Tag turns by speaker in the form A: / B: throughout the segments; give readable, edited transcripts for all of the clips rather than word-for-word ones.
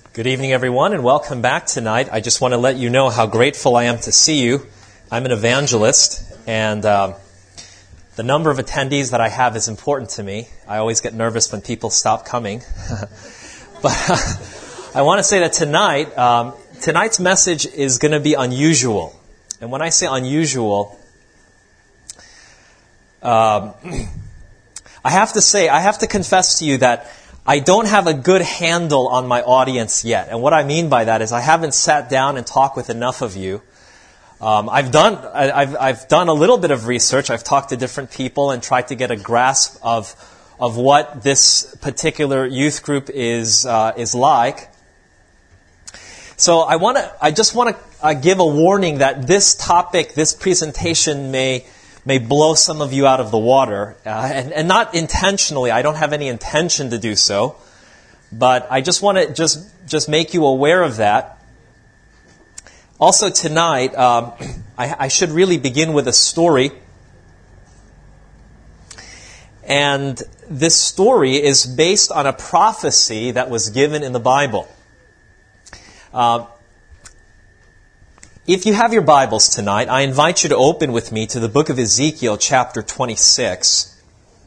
A: Good evening, everyone, and welcome back tonight. I just want to let you know how grateful I am to see you. I'm an evangelist, and the number of attendees that I have is important to me. I always get nervous when people stop coming. But I want to say that tonight's message is going to be unusual. And when I say unusual, I have to confess to you that I don't have a good handle on my audience yet. And what I mean by that is I haven't sat down and talked with enough of you. I've done a little bit of research. I've talked to different people and tried to get a grasp of what this particular youth group is like. So I just want to give a warning that this topic, this presentation may blow some of you out of the water, and not intentionally. I don't have any intention to do so, but I just want to just make you aware of that. Also tonight, I should really begin with a story, and this story is based on a prophecy that was given in the Bible. If you have your Bibles tonight, I invite you to open with me to the book of Ezekiel, chapter 26.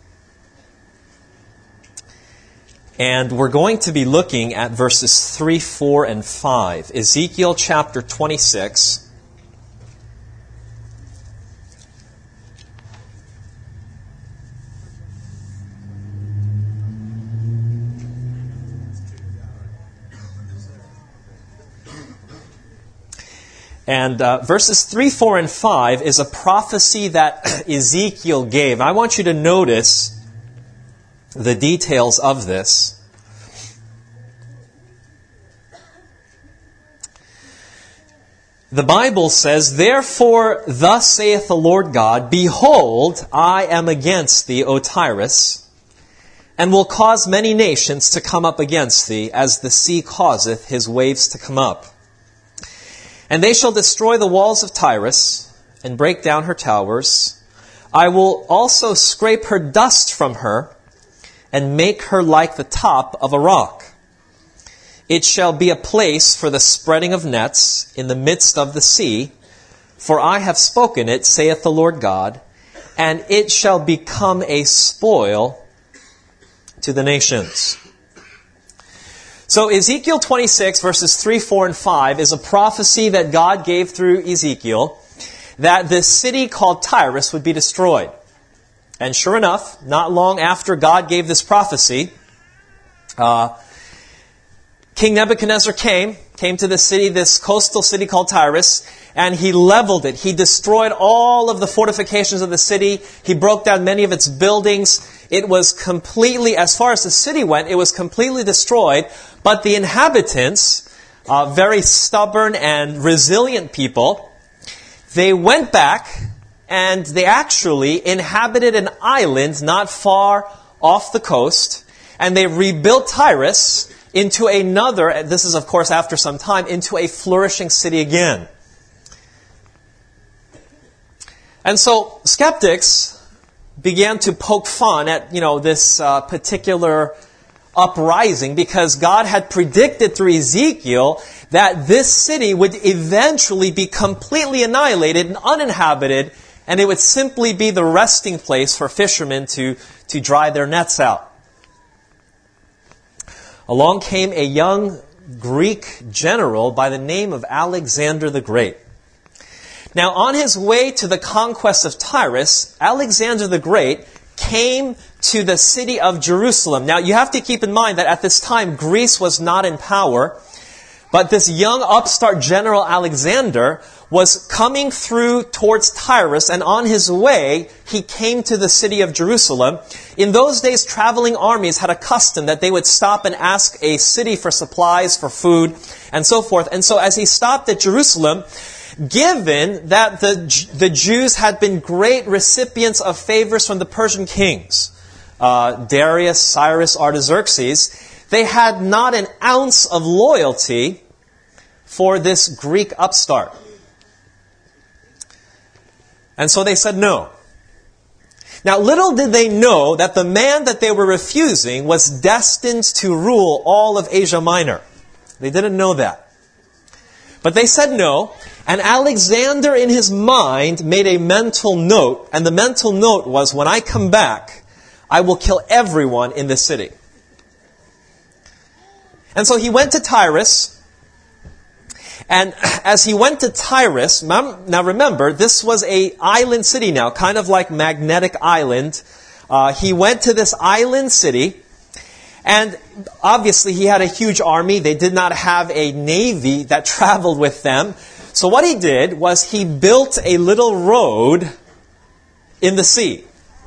A: And we're going to be looking at verses 3, 4, and 5. Ezekiel, chapter 26. And verses 3, 4, and 5 is a prophecy that Ezekiel gave. I want you to notice the details of this. The Bible says, "Therefore, thus saith the Lord God, Behold, I am against thee, O Tyrus, and will cause many nations to come up against thee, as the sea causeth his waves to come up. And they shall destroy the walls of Tyrus, and break down her towers. I will also scrape her dust from her, and make her like the top of a rock. It shall be a place for the spreading of nets in the midst of the sea, for I have spoken it, saith the Lord God, and it shall become a spoil to the nations." So Ezekiel 26, verses 3, 4, and 5 is a prophecy that God gave through Ezekiel that this city called Tyrus would be destroyed. And sure enough, not long after God gave this prophecy, King Nebuchadnezzar came to the city, this coastal city called Tyrus, and he leveled it. He destroyed all of the fortifications of the city. He broke down many of its buildings. It was completely, as far as the city went, it was completely destroyed. But the inhabitants, very stubborn and resilient people, they went back and they actually inhabited an island not far off the coast, and they rebuilt Tyrus into another, this is of course after some time, into a flourishing city again. And so skeptics began to poke fun at, this particular uprising, because God had predicted through Ezekiel that this city would eventually be completely annihilated and uninhabited, and it would simply be the resting place for fishermen to dry their nets out. Along came a young Greek general by the name of Alexander the Great. Now, on his way to the conquest of Tyrus, Alexander the Great came to the city of Jerusalem. Now, you have to keep in mind that at this time, Greece was not in power, but this young upstart general Alexander was coming through towards Tyrus, and on his way, he came to the city of Jerusalem. In those days, traveling armies had a custom that they would stop and ask a city for supplies, for food, and so forth. And so as he stopped at Jerusalem, given that the Jews had been great recipients of favors from the Persian kings, Darius, Cyrus, Artaxerxes, they had not an ounce of loyalty for this Greek upstart. And so they said no. Now, little did they know that the man that they were refusing was destined to rule all of Asia Minor. They didn't know that. But they said no, and Alexander in his mind made a mental note, and the mental note was, when I come back, I will kill everyone in this city. And so he went to Tyrus, and as he went to Tyrus, now remember, this was an island city now, kind of like Magnetic Island. He went to this island city, and obviously he had a huge army. They did not have a navy that traveled with them. So what he did was he built a little road in the sea.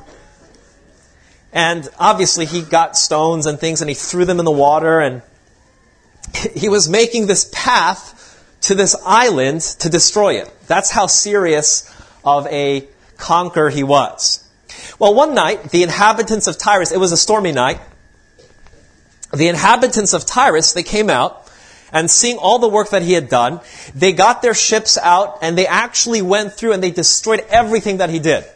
A: And obviously he got stones and things and he threw them in the water, and he was making this path to this island to destroy it. That's how serious of a conqueror he was. Well, one night, the inhabitants of Tyrus, it was a stormy night, the inhabitants of Tyrus, they came out, and seeing all the work that he had done, they got their ships out, and they actually went through and they destroyed everything that he did.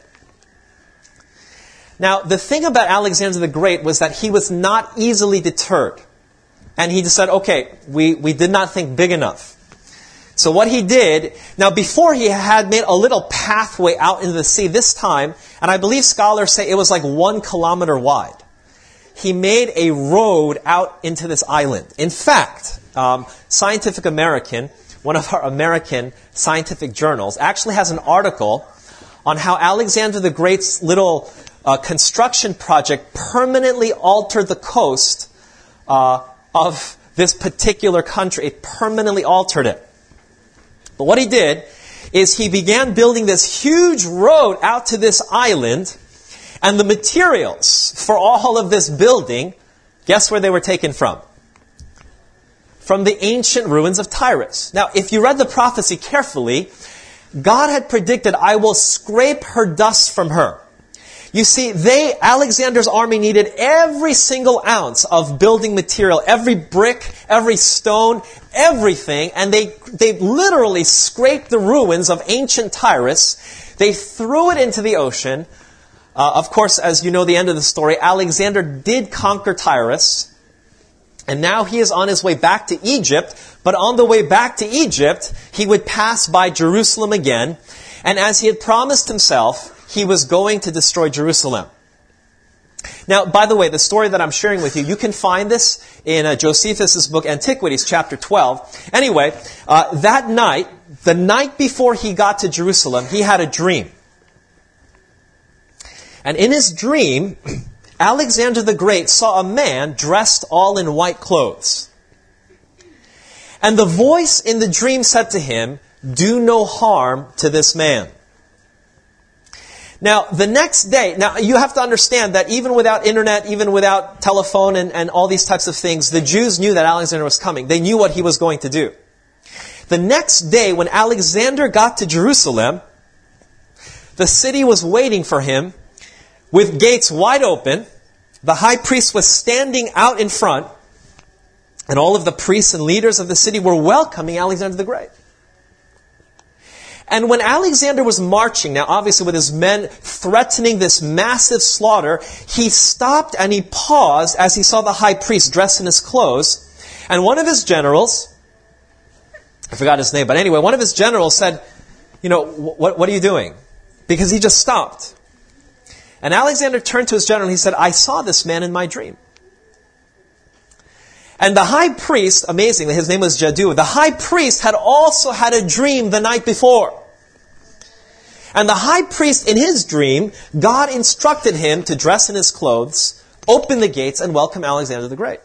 A: Now, the thing about Alexander the Great was that he was not easily deterred. And he just said, okay, we did not think big enough. So what he did, now before he had made a little pathway out into the sea, this time, and I believe scholars say it was like 1 kilometer wide. He made a road out into this island. In fact, Scientific American, one of our American scientific journals, actually has an article on how Alexander the Great's little construction project permanently altered the coast of this particular country. It permanently altered it. But what he did is he began building this huge road out to this island, and the materials for all of this building, guess where they were taken from? From the ancient ruins of Tyrus. Now, if you read the prophecy carefully, God had predicted, I will scrape her dust from her. You see, Alexander's army needed every single ounce of building material, every brick, every stone, everything, and they literally scraped the ruins of ancient Tyrus. They threw it into the ocean. Of course, as you know the end of the story, Alexander did conquer Tyrus, and now he is on his way back to Egypt, but on the way back to Egypt, he would pass by Jerusalem again, and as he had promised himself, he was going to destroy Jerusalem. Now, by the way, the story that I'm sharing with you, you can find this in Josephus' book, Antiquities, chapter 12. Anyway, that night, the night before he got to Jerusalem, he had a dream. And in his dream, Alexander the Great saw a man dressed all in white clothes. And the voice in the dream said to him, do no harm to this man. Now, the next day, now you have to understand that even without internet, even without telephone and all these types of things, the Jews knew that Alexander was coming. They knew what he was going to do. The next day, when Alexander got to Jerusalem, the city was waiting for him with gates wide open. The high priest was standing out in front, and all of the priests and leaders of the city were welcoming Alexander the Great. And when Alexander was marching, now obviously with his men threatening this massive slaughter, he stopped and he paused as he saw the high priest dressed in his clothes. And one of his generals, I forgot his name, but anyway, one of his generals said, what are you doing? Because he just stopped. And Alexander turned to his general and he said, I saw this man in my dream. And the high priest, amazingly, his name was Jadu, the high priest had also had a dream the night before. And the high priest, in his dream, God instructed him to dress in his clothes, open the gates, and welcome Alexander the Great.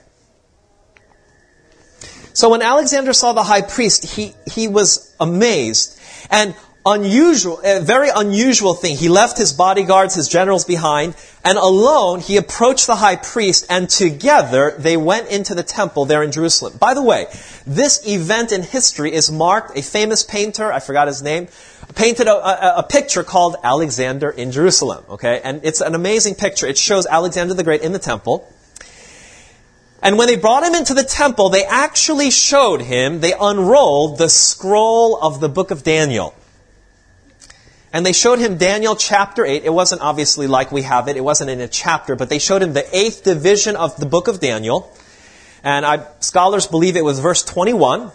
A: So when Alexander saw the high priest, he was amazed. And a very unusual thing. He left his bodyguards, his generals behind, and alone he approached the high priest, and together they went into the temple there in Jerusalem. By the way, this event in history is marked, a famous painter, I forgot his name, painted a picture called Alexander in Jerusalem. Okay, and it's an amazing picture. It shows Alexander the Great in the temple. And when they brought him into the temple, they actually showed him, they unrolled the scroll of the book of Daniel. And they showed him Daniel chapter 8. It wasn't obviously like we have it. It wasn't in a chapter, but they showed him the 8th division of the book of Daniel. And scholars believe it was verse 21.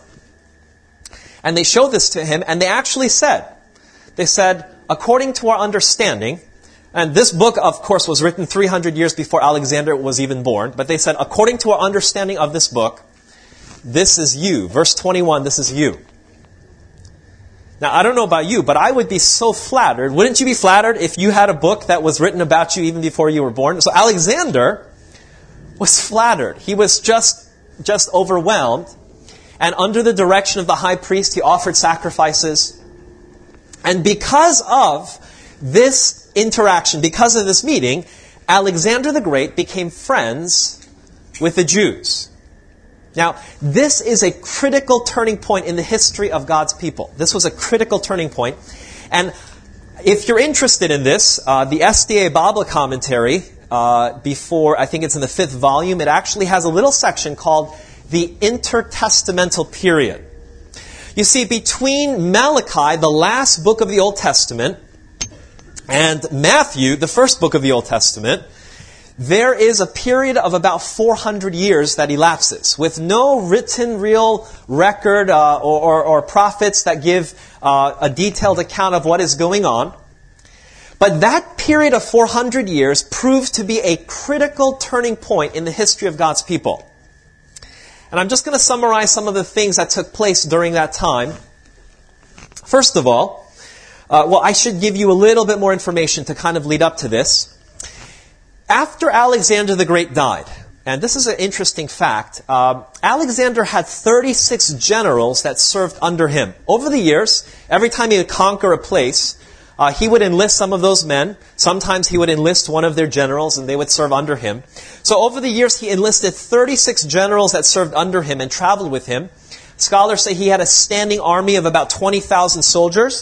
A: And they showed this to him, and they actually said, according to our understanding, and this book, of course, was written 300 years before Alexander was even born, but they said, according to our understanding of this book, this is you. Verse 21, this is you. Now, I don't know about you, but I would be so flattered. Wouldn't you be flattered if you had a book that was written about you even before you were born? So Alexander was flattered. He was just overwhelmed. And under the direction of the high priest, he offered sacrifices. And because of this interaction, because of this meeting, Alexander the Great became friends with the Jews. Now, this is a critical turning point in the history of God's people. This was a critical turning point. And if you're interested in this, the SDA Bible commentary, I think it's in the 5th volume, it actually has a little section called the intertestamental period. You see, between Malachi, the last book of the Old Testament, and Matthew, the first book of the Old Testament, there is a period of about 400 years that elapses, with no written real record or prophets that give a detailed account of what is going on. But that period of 400 years proved to be a critical turning point in the history of God's people. And I'm just going to summarize some of the things that took place during that time. First of all, I should give you a little bit more information to kind of lead up to this. After Alexander the Great died, and this is an interesting fact, Alexander had 36 generals that served under him. Over the years, every time he would conquer a place, he would enlist some of those men. Sometimes he would enlist one of their generals and they would serve under him. So over the years, he enlisted 36 generals that served under him and traveled with him. Scholars say he had a standing army of about 20,000 soldiers.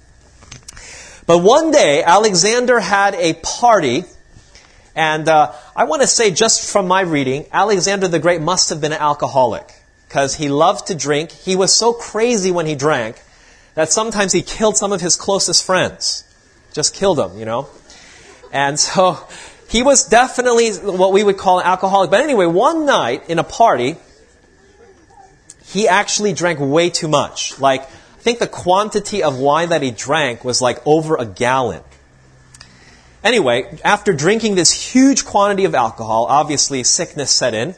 A: But one day, Alexander had a party. And I want to say, just from my reading, Alexander the Great must have been an alcoholic, because he loved to drink. He was so crazy when he drank that sometimes he killed some of his closest friends. Just killed them, And so he was definitely what we would call an alcoholic. But anyway, one night in a party, he actually drank way too much. I think the quantity of wine that he drank was over a gallon. Anyway, after drinking this huge quantity of alcohol, obviously sickness set in.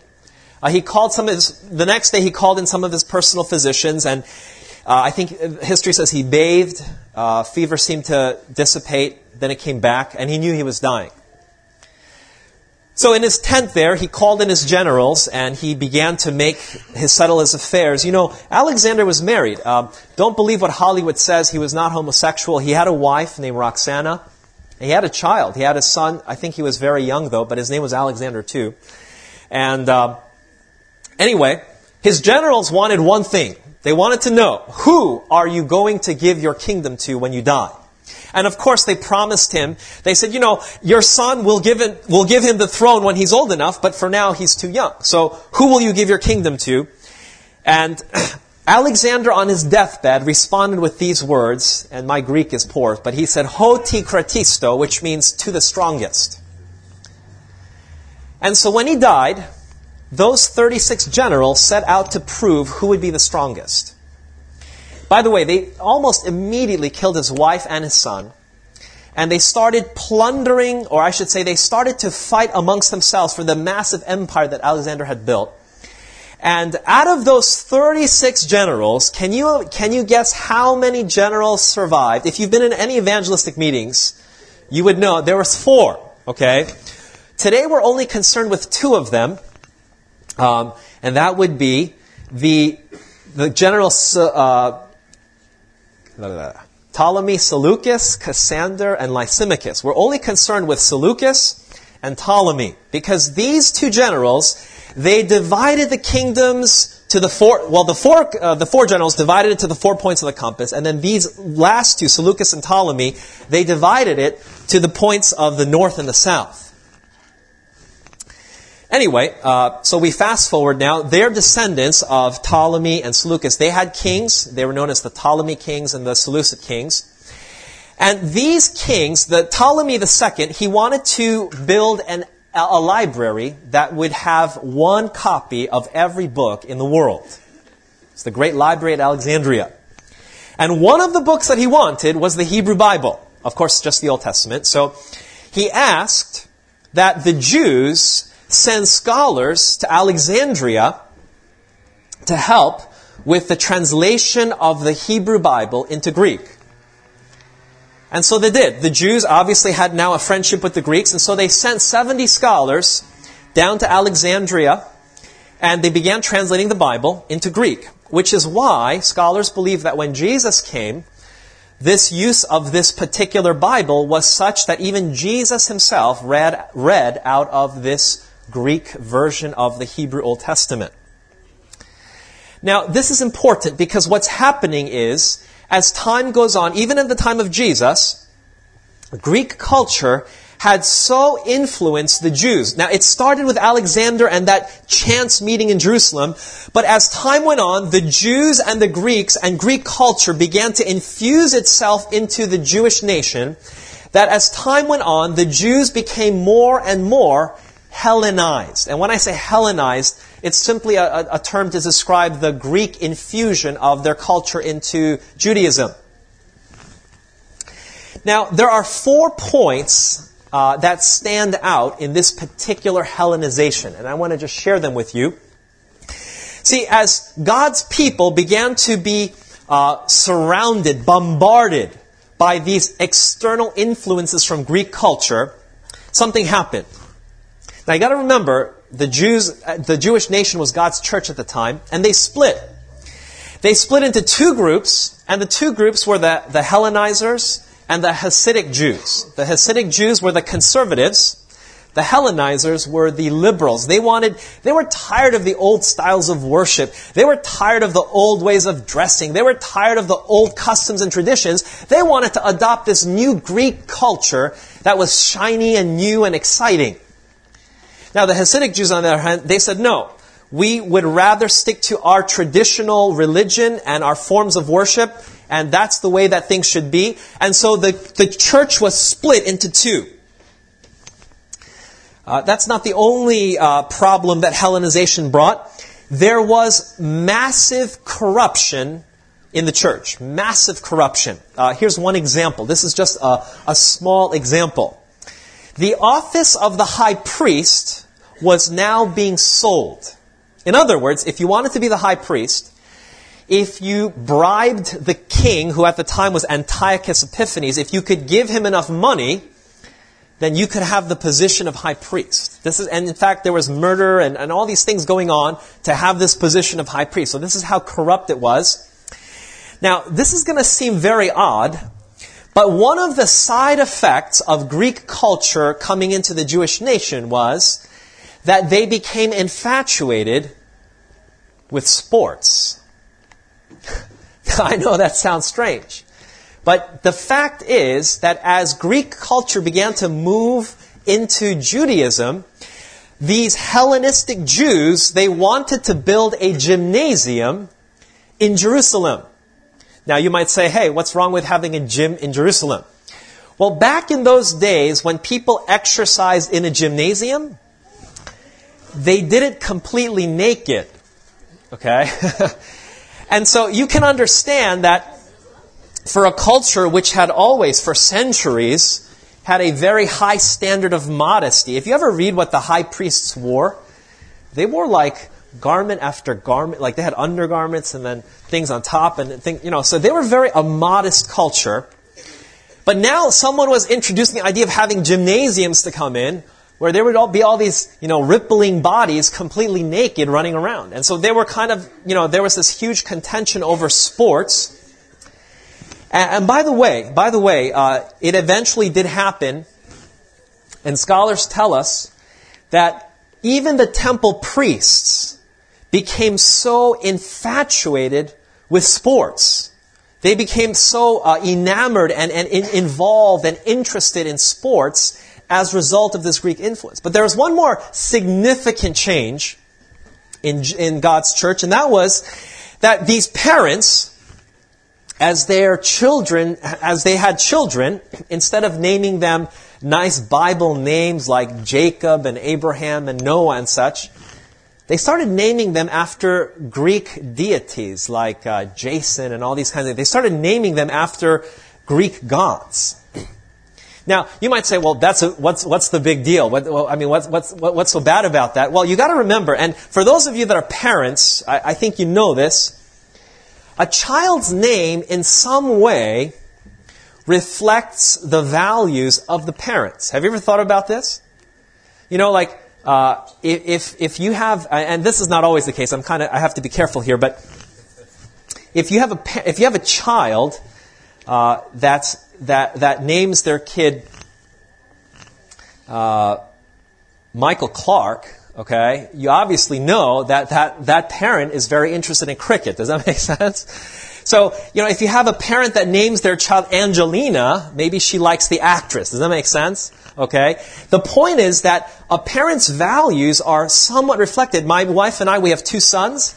A: The next day he called in some of his personal physicians, and I think history says he bathed, fever seemed to dissipate, then it came back, and he knew he was dying. So in his tent there, he called in his generals, and he began to settle his affairs. Alexander was married. Don't believe what Hollywood says. He was not homosexual. He had a wife named Roxana. He had a child. He had a son. I think he was very young, though, but his name was Alexander, too. And anyway, his generals wanted one thing. They wanted to know, who are you going to give your kingdom to when you die? And of course, they promised him. They said, your son will give him the throne when he's old enough, but for now he's too young. So who will you give your kingdom to? And Alexander, on his deathbed, responded with these words, and my Greek is poor, but he said, "Ho ti kratisto," which means to the strongest. And so when he died, those 36 generals set out to prove who would be the strongest. By the way, they almost immediately killed his wife and his son, and they started plundering, or I should say, they started to fight amongst themselves for the massive empire that Alexander had built. And out of those 36 generals, can you guess how many generals survived? If you've been in any evangelistic meetings, you would know there was 4. Okay, today we're only concerned with 2 of them, and that would be the general Ptolemy, Seleucus, Cassander, and Lysimachus. We're only concerned with Seleucus and Ptolemy because these 2 generals, they divided the kingdoms to the 4. Well, the 4 generals divided it to the 4 points of the compass, and then these last 2, Seleucus and Ptolemy, they divided it to the points of the north and the south. Anyway, so we fast forward now. They're descendants of Ptolemy and Seleucus. They had kings. They were known as the Ptolemy kings and the Seleucid kings. And these kings, the Ptolemy II, he wanted to build an a library that would have one copy of every book in the world. It's the great library at Alexandria. And one of the books that he wanted was the Hebrew Bible. Of course, just the Old Testament. So he asked that the Jews send scholars to Alexandria to help with the translation of the Hebrew Bible into Greek. And so they did. The Jews obviously had now a friendship with the Greeks, and so they sent 70 scholars down to Alexandria, and they began translating the Bible into Greek, which is why scholars believe that when Jesus came, this use of this particular Bible was such that even Jesus himself read out of this Greek version of the Hebrew Old Testament. Now, this is important because what's happening is, as time goes on, even in the time of Jesus, Greek culture had so influenced the Jews. Now, it started with Alexander and that chance meeting in Jerusalem, but as time went on, the Jews and the Greeks and Greek culture began to infuse itself into the Jewish nation, that as time went on, the Jews became more and more Hellenized. And when I say Hellenized, it's simply a term to describe the Greek infusion of their culture into Judaism. Now, there are 4 points that stand out in this particular Hellenization, and I want to just share them with you. See, as God's people began to be surrounded, bombarded by these external influences from Greek culture, something happened. Now, you got to remember, the Jewish nation was God's church at the time, and they split. They split into 2 groups, and the 2 groups were the Hellenizers and the Hasidic Jews. The Hasidic Jews were the conservatives. The Hellenizers were the liberals. They were tired of the old styles of worship. They were tired of the old ways of dressing. They were tired of the old customs and traditions. They wanted to adopt this new Greek culture that was shiny and new and exciting. Now, the Hasidic Jews, on the other hand, they said, no, we would rather stick to our traditional religion and our forms of worship, and that's the way that things should be. And so the church was split into 2. That's not the only problem that Hellenization brought. There was massive corruption in the church. Massive corruption. Here's one example. This is just a small example. The office of the high priest was now being sold. In other words, if you wanted to be the high priest, if you bribed the king, who at the time was Antiochus Epiphanes, if you could give him enough money, then you could have the position of high priest. And in fact, there was murder and all these things going on to have this position of high priest. So this is how corrupt it was. Now, this is going to seem very odd, but one of the side effects of Greek culture coming into the Jewish nation was that they became infatuated with sports. I know that sounds strange. But the fact is that as Greek culture began to move into Judaism, these Hellenistic Jews, they wanted to build a gymnasium in Jerusalem. Now you might say, hey, what's wrong with having a gym in Jerusalem? Well, back in those days, when people exercised in a gymnasium, they did it completely naked. Okay? And so you can understand that for a culture which had always, for centuries, had a very high standard of modesty. If you ever read what the high priests wore, they wore like garment after garment, like they had undergarments and then things on top and so they were a modest culture. But now someone was introducing the idea of having gymnasiums to come in, where there would be all these, rippling bodies completely naked running around. And so they were there was this huge contention over sports. And by the way, it eventually did happen, and scholars tell us that even the temple priests became so infatuated with sports. They became so enamored and involved and interested in sports as a result of this Greek influence. But there was one more significant change in God's church, and that was that these parents, as they had children, instead of naming them nice Bible names like Jacob and Abraham and Noah and such, they started naming them after Greek deities like Jason and all these kinds of things. They started naming them after Greek gods. Now, you might say, well, what's the big deal? What's so bad about that? Well, you got to remember, and for those of you that are parents, I think you know this, a child's name in some way reflects the values of the parents. Have you ever thought about this? You know, like, if you have, and this is not always the case, I have to be careful here, but if you have a child that names their kid Michael Clark, okay, you obviously know that parent is very interested in cricket. Does that make sense? So, if you have a parent that names their child Angelina, maybe she likes the actress. Does that make sense? Okay? The point is that a parent's values are somewhat reflected. My wife and I, we have 2 sons.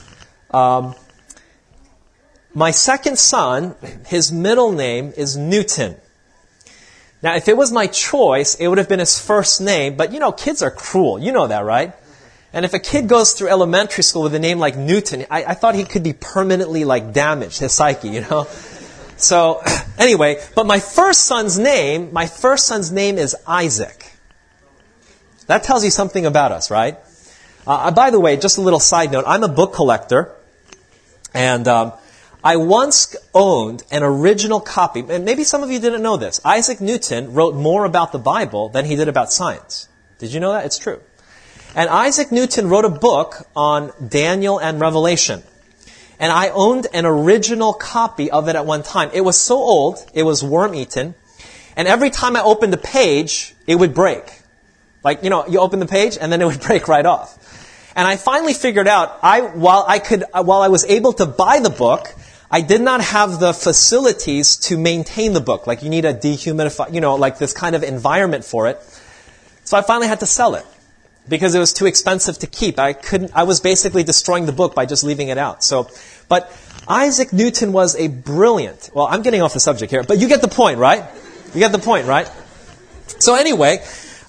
A: My second son, his middle name is Newton. Now, if it was my choice, it would have been his first name. But, kids are cruel. You know that, right? And if a kid goes through elementary school with a name like Newton, I thought he could be permanently, damaged, his psyche, So, anyway, but my first son's name is Isaac. That tells you something about us, right? By the way, just a little side note, I'm a book collector. And I once owned an original copy, and maybe some of you didn't know this. Isaac Newton wrote more about the Bible than he did about science. Did you know that? It's true. And Isaac Newton wrote a book on Daniel and Revelation. And I owned an original copy of it at one time. It was so old, it was worm-eaten. And every time I opened a page, it would break. You open the page and then it would break right off. And I finally figured out, while I was able to buy the book, I did not have the facilities to maintain the book. You need a dehumidifier, this kind of environment for it. So I finally had to sell it because it was too expensive to keep. I was basically destroying the book by just leaving it out. But Isaac Newton was a brilliant, I'm getting off the subject here, but you get the point, right? You get the point, right? So anyway,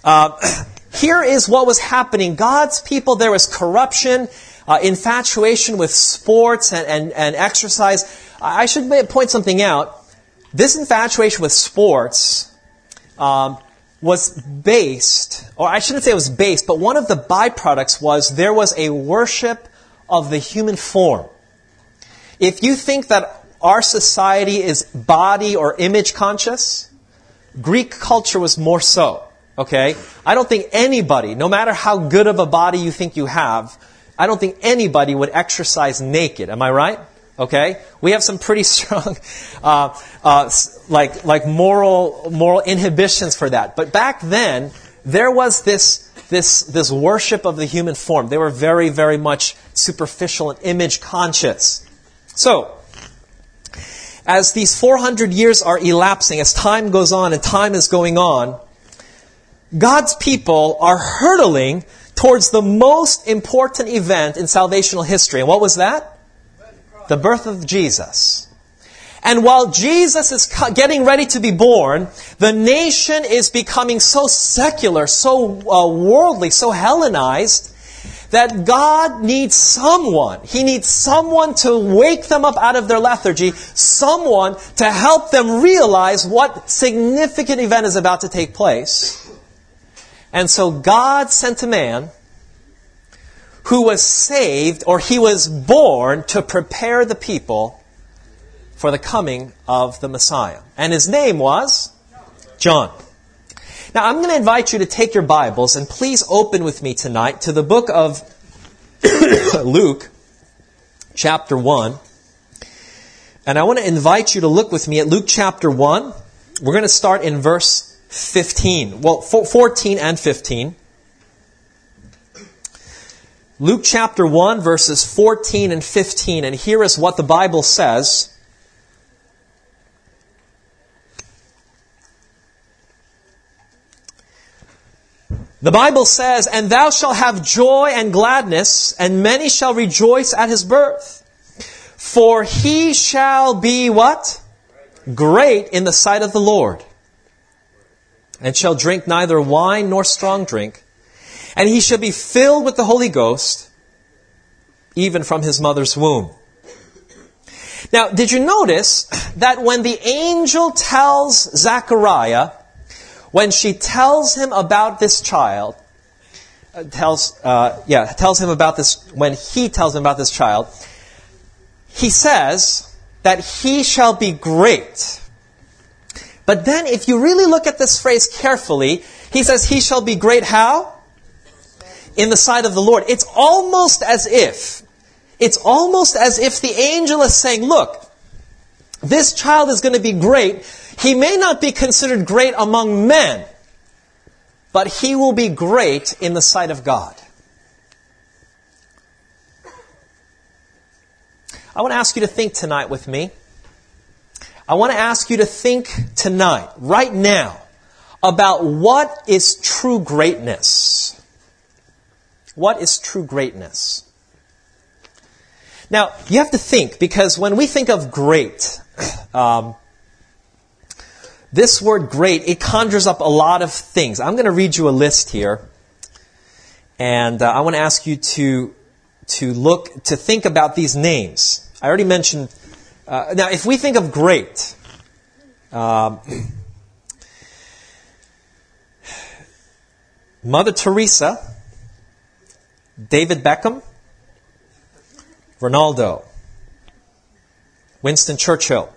A: here is what was happening. God's people, there was corruption, infatuation with sports and exercise. I should point something out. This infatuation with sports was based, or I shouldn't say it was based, but one of the byproducts was there was a worship of the human form. If you think that our society is body or image conscious, Greek culture was more so. Okay? I don't think anybody, no matter how good of a body you think you have, I don't think anybody would exercise naked. Am I right? Okay? We have some pretty strong, moral inhibitions for that. But back then, there was this worship of the human form. They were very, very much superficial and image conscious. So, as these 400 years are elapsing, as time goes on and time is going on, God's people are hurtling towards the most important event in salvational history. And what was that? The birth of Jesus. And while Jesus is getting ready to be born, the nation is becoming so secular, so worldly, so Hellenized, that God needs someone. He needs someone to wake them up out of their lethargy, someone to help them realize what significant event is about to take place. And so God sent a man who was saved, or he was born to prepare the people for the coming of the Messiah. And his name was John. Now I'm going to invite you to take your Bibles and please open with me tonight to the book of Luke, chapter 1. And I want to invite you to look with me at Luke chapter 1. We're going to start in verse 15. 14 and 15. Luke chapter 1, verses 14 and 15. And here is what the Bible says. The Bible says, "And thou shalt have joy and gladness, and many shall rejoice at his birth. For he shall be" what? "Great in the sight of the Lord. and shall drink neither wine nor strong drink, and he shall be filled with the Holy Ghost, even from his mother's womb. Now, did you notice that when the angel tells Zechariah, when she tells him about this child, tells him about this, when he tells him about this child, he says that he shall be great. But then if you really look at this phrase carefully, he says he shall be great how? In the sight of the Lord. It's almost as if the angel is saying, look, this child is going to be great. He may not be considered great among men, but he will be great in the sight of God. I want to ask you to think tonight with me. I want to ask you to think tonight, right now, about what is true greatness. What is true greatness? Now, you have to think, because when we think of great, this word great, it conjures up a lot of things. I'm going to read you a list here, and I want to ask you to think about these names. I already mentioned, now if we think of great, Mother Teresa, David Beckham, Ronaldo, Winston Churchill,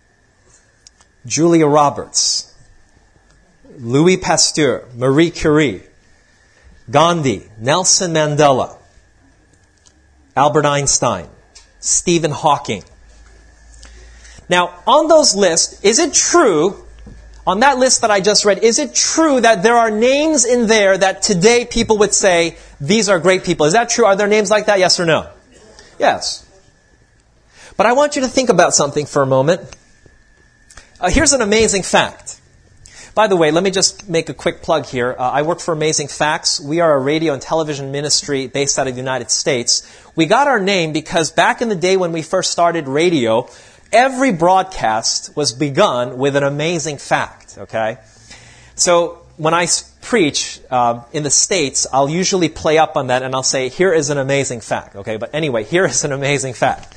A: Julia Roberts, Louis Pasteur, Marie Curie, Gandhi, Nelson Mandela, Albert Einstein, Stephen Hawking. Now, on those lists, is it true, on that list that I just read, is it true that there are names in there that today people would say, these are great people? Is that true? Are there names like that? Yes or no? Yes. But I want you to think about something for a moment. Here's an amazing fact. By the way, let me just make a quick plug here. I work for Amazing Facts. We are a radio and television ministry based out of the United States. We got our name because back in the day when we first started radio, every broadcast was begun with an amazing fact, okay? So when I preach in the States, I'll usually play up on that and I'll say, here is an amazing fact, okay? But anyway, here is an amazing fact.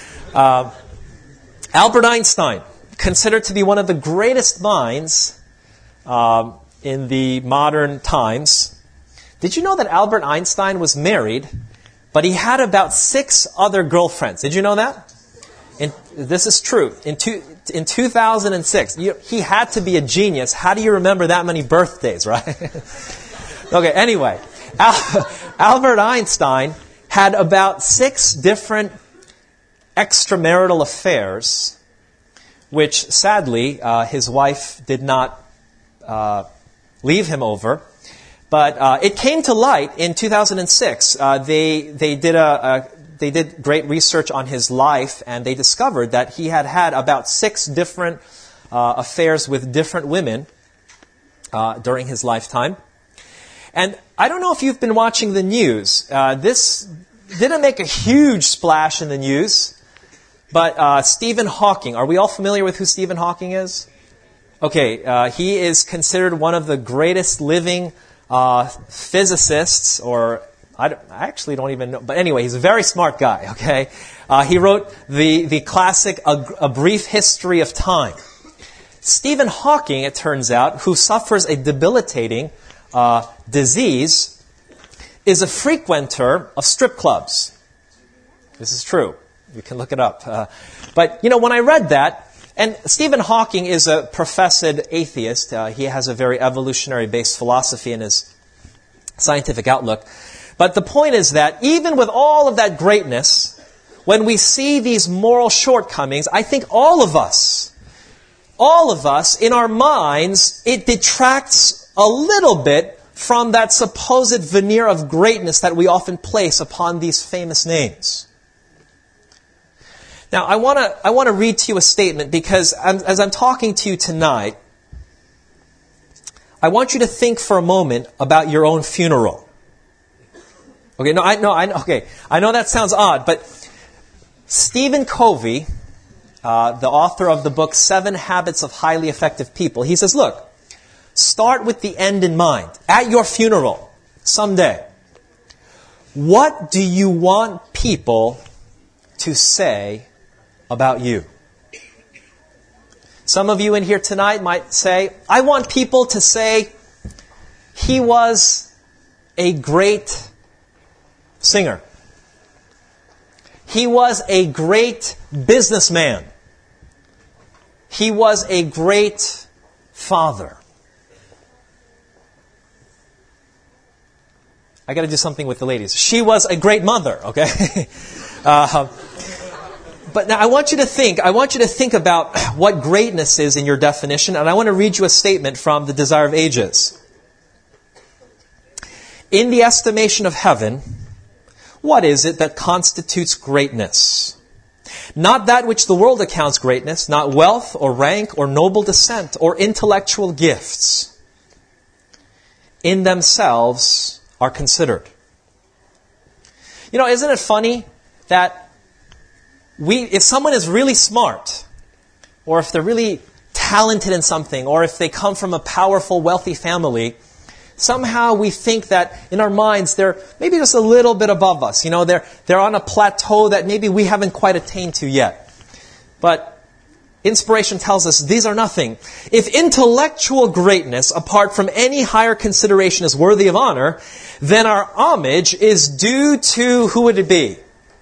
A: Albert Einstein, considered to be one of the greatest minds in the modern times. Did you know that Albert Einstein was married, but he had about 6 other girlfriends? Did you know that? This is true. In 2006, he had to be a genius. How do you remember that many birthdays, right? Okay, anyway, Albert Einstein had about 6 different extramarital affairs, which sadly his wife did not leave him over. But it came to light in 2006. They did great research on his life, and they discovered that he had about 6 different affairs with different women during his lifetime. And I don't know if you've been watching the news. This didn't make a huge splash in the news, but Stephen Hawking. Are we all familiar with who Stephen Hawking is? Okay, he is considered one of the greatest living physicists, or I actually don't even know. But anyway, he's a very smart guy, okay? He wrote the classic A Brief History of Time. Stephen Hawking, it turns out, who suffers a debilitating disease, is a frequenter of strip clubs. This is true. You can look it up. But, when I read that, and Stephen Hawking is a professed atheist. He has a very evolutionary-based philosophy in his scientific outlook. But the point is that even with all of that greatness, when we see these moral shortcomings, I think all of us, in our minds, it detracts a little bit from that supposed veneer of greatness that we often place upon these famous names. Now, I want to read to you a statement because as I'm talking to you tonight, I want you to think for a moment about your own funeral. Okay, I know that sounds odd, but Stephen Covey, the author of the book 7 Habits of Highly Effective People, he says, look, start with the end in mind. At your funeral, someday, what do you want people to say about you? Some of you in here tonight might say, I want people to say, he was a great singer. He was a great businessman. He was a great father. I got to do something with the ladies. She was a great mother, okay? But now I want you to think about what greatness is in your definition, and I want to read you a statement from the Desire of Ages. In the estimation of heaven, what is it that constitutes greatness? Not that which the world accounts greatness, not wealth or rank or noble descent or intellectual gifts. In themselves are considered. You know, isn't it funny that if someone is really smart, or if they're really talented in something, or if they come from a powerful, wealthy family, somehow we think that in our minds they're maybe just a little bit above us. You know, they're on a plateau that maybe we haven't quite attained to yet. But inspiration tells us these are nothing. If intellectual greatness, apart from any higher consideration, is worthy of honor, then our homage is due to, who would it be?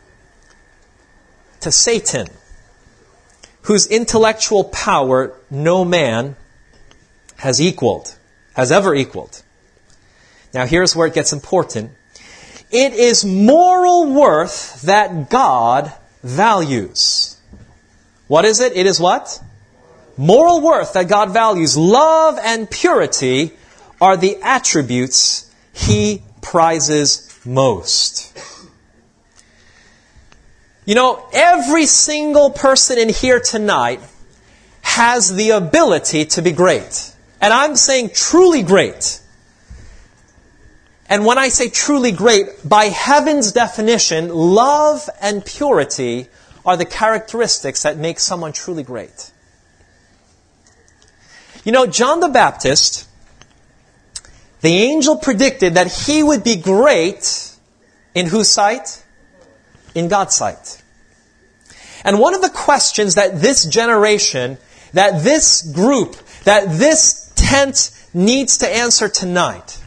A: To Satan, whose intellectual power no man has ever equaled. Now here's where it gets important. It is moral worth that God values. What is it? It is what? Moral worth that God values. Love and purity are the attributes He prizes most. You know, every single person in here tonight has the ability to be great. And I'm saying truly great. And when I say truly great, by heaven's definition, love and purity are the characteristics that make someone truly great. You know, John the Baptist, the angel predicted that he would be great in whose sight? In God's sight. And one of the questions that this generation, that this group, that this tent needs to answer tonight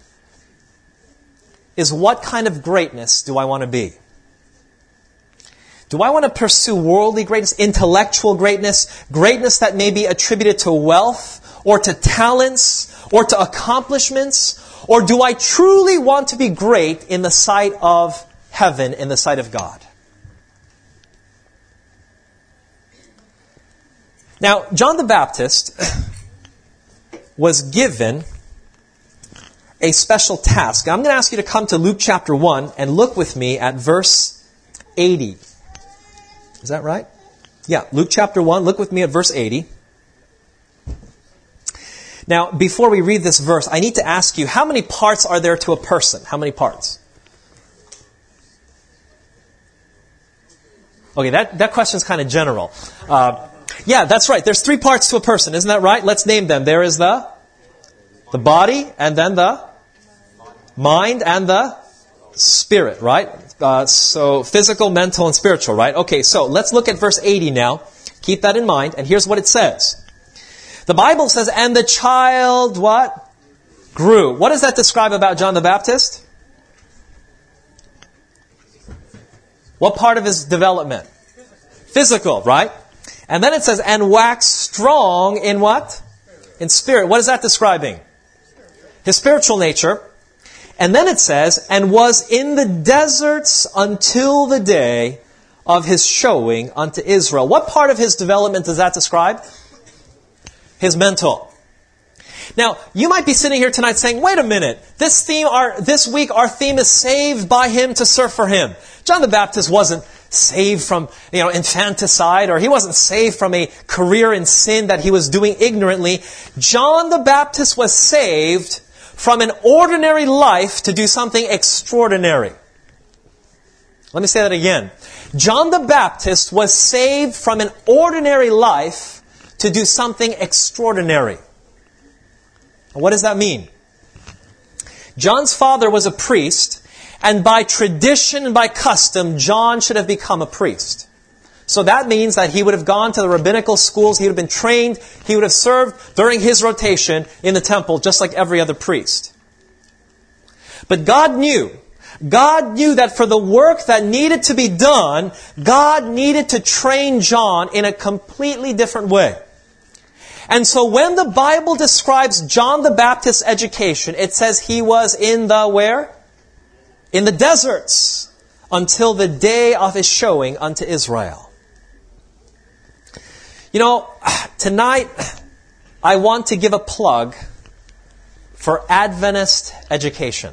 A: is, what kind of greatness do I want to be? Do I want to pursue worldly greatness, intellectual greatness, greatness that may be attributed to wealth or to talents or to accomplishments? Or do I truly want to be great in the sight of heaven, in the sight of God? Now, John the Baptist was given a special task. I'm going to ask you to come to Luke chapter 1 and look with me at verse 80. Is that right? Yeah, Luke chapter 1, look with me at verse 80. Now, before we read this verse, I need to ask you, how many parts are there to a person? How many parts? Okay, that question's kind of general. Yeah, that's right. There's 3 parts to a person. Isn't that right? Let's name them. There is the body, and then the mind, and the spirit, right? So physical, mental, and spiritual, right? Okay, so let's look at verse 80 now. Keep that in mind. And here's what it says. The Bible says, and the child, what? Grew. What does that describe about John the Baptist? What part of his development? Physical, right? And then it says, and waxed strong in what? In spirit. What is that describing? His spiritual nature. And then it says, and was in the deserts until the day of his showing unto Israel. What part of his development does that describe? His mental. Now, you might be sitting here tonight saying, wait a minute, this week our theme is saved by him to serve for him. John the Baptist wasn't saved from, infanticide, or he wasn't saved from a career in sin that he was doing ignorantly. John the Baptist was saved from an ordinary life to do something extraordinary. Let me say that again. John the Baptist was saved from an ordinary life to do something extraordinary. What does that mean? John's father was a priest, and by tradition and by custom, John should have become a priest. So that means that he would have gone to the rabbinical schools, he would have been trained, he would have served during his rotation in the temple, just like every other priest. But God knew that for the work that needed to be done, God needed to train John in a completely different way. And so when the Bible describes John the Baptist's education, it says he was in the where? In the deserts, until the day of his showing unto Israel. You know, tonight I want to give a plug for Adventist education.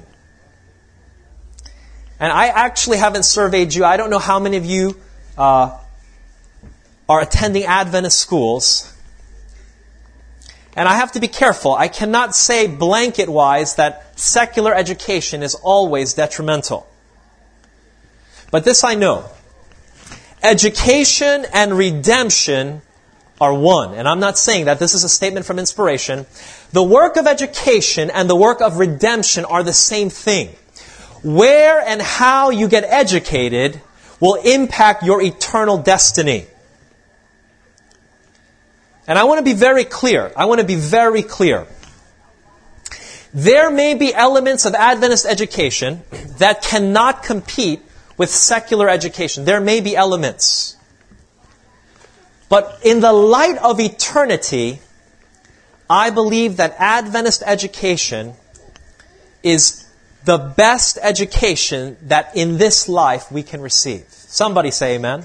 A: And I actually haven't surveyed you. I don't know how many of you are attending Adventist schools. And I have to be careful. I cannot say blanket-wise that secular education is always detrimental. But this I know. Education and redemption are one. And I'm not saying that. This is a statement from inspiration. The work of education and the work of redemption are the same thing. Where and how you get educated will impact your eternal destiny. And I want to be very clear. There may be elements of Adventist education that cannot compete with secular education. There may be elements. But in the light of eternity, I believe that Adventist education is the best education that in this life we can receive. Somebody say amen.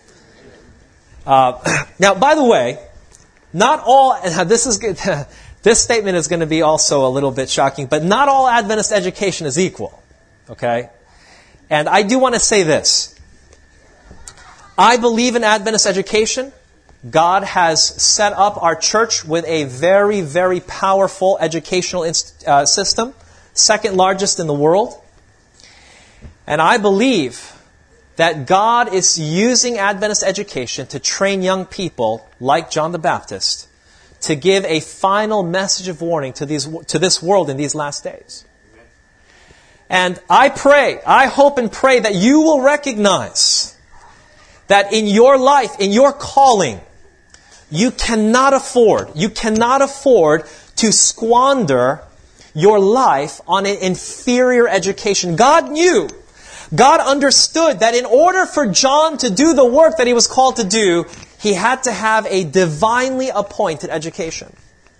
A: Now, by the way, not all, this is good. This statement is going to be also a little bit shocking, but not all Adventist education is equal. Okay? And I do want to say this. I believe in Adventist education. God has set up our church with a very, very powerful educational system, second largest in the world. And I believe that God is using Adventist education to train young people like John the Baptist to give a final message of warning to this world in these last days. And I hope and pray that you will recognize that in your life, in your calling, you cannot afford to squander your life on an inferior education. God understood that in order for John to do the work that he was called to do, he had to have a divinely appointed education.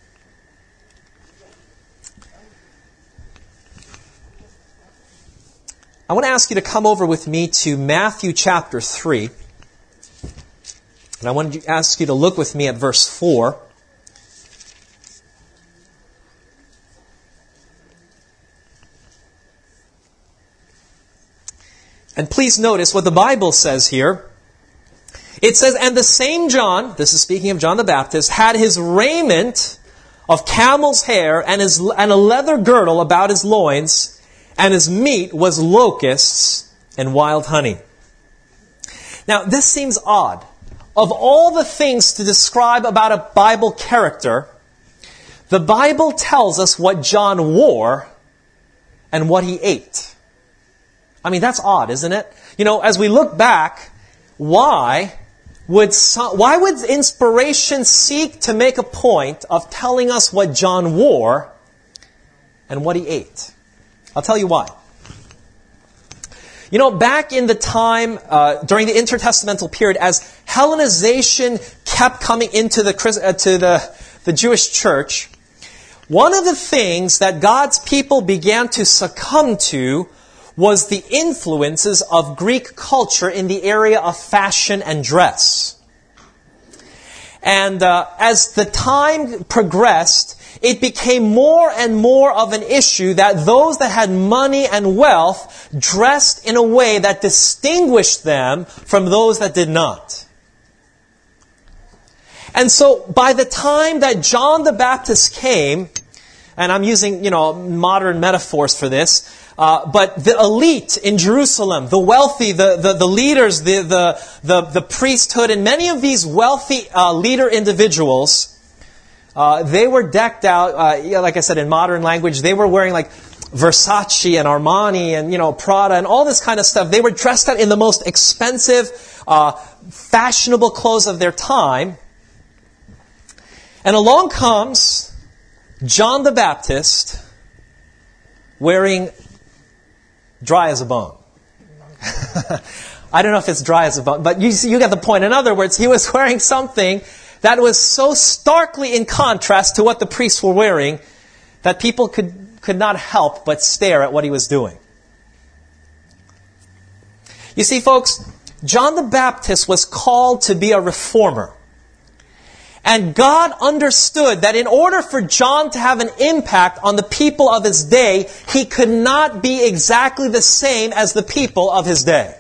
A: I want to ask you to come over with me to Matthew chapter 3. And I want to ask you to look with me at verse 4. And please notice what the Bible says here. It says, and the same John, this is speaking of John the Baptist, had his raiment of camel's hair and a leather girdle about his loins, and his meat was locusts and wild honey. Now, this seems odd. Of all the things to describe about a Bible character, the Bible tells us what John wore and what he ate. I mean, that's odd, isn't it? You know, as we look back, why would inspiration seek to make a point of telling us what John wore and what he ate? I'll tell you why. You know, back in the time, during the intertestamental period, as Hellenization kept coming into the Jewish church, one of the things that God's people began to succumb to was the influences of Greek culture in the area of fashion and dress. And as the time progressed, it became more and more of an issue that those that had money and wealth dressed in a way that distinguished them from those that did not. And so by the time that John the Baptist came, and I'm using, modern metaphors for this, but the elite in Jerusalem, the wealthy, the leaders, the priesthood, and many of these wealthy leader individuals, They were decked out, like I said, in modern language, they were wearing like Versace and Armani and, Prada and all this kind of stuff. They were dressed out in the most expensive, fashionable clothes of their time. And along comes John the Baptist wearing dry as a bone. I don't know if it's dry as a bone, but you get the point. In other words, he was wearing something that was so starkly in contrast to what the priests were wearing that people could not help but stare at what he was doing. You see, folks, John the Baptist was called to be a reformer. And God understood that in order for John to have an impact on the people of his day, he could not be exactly the same as the people of his day.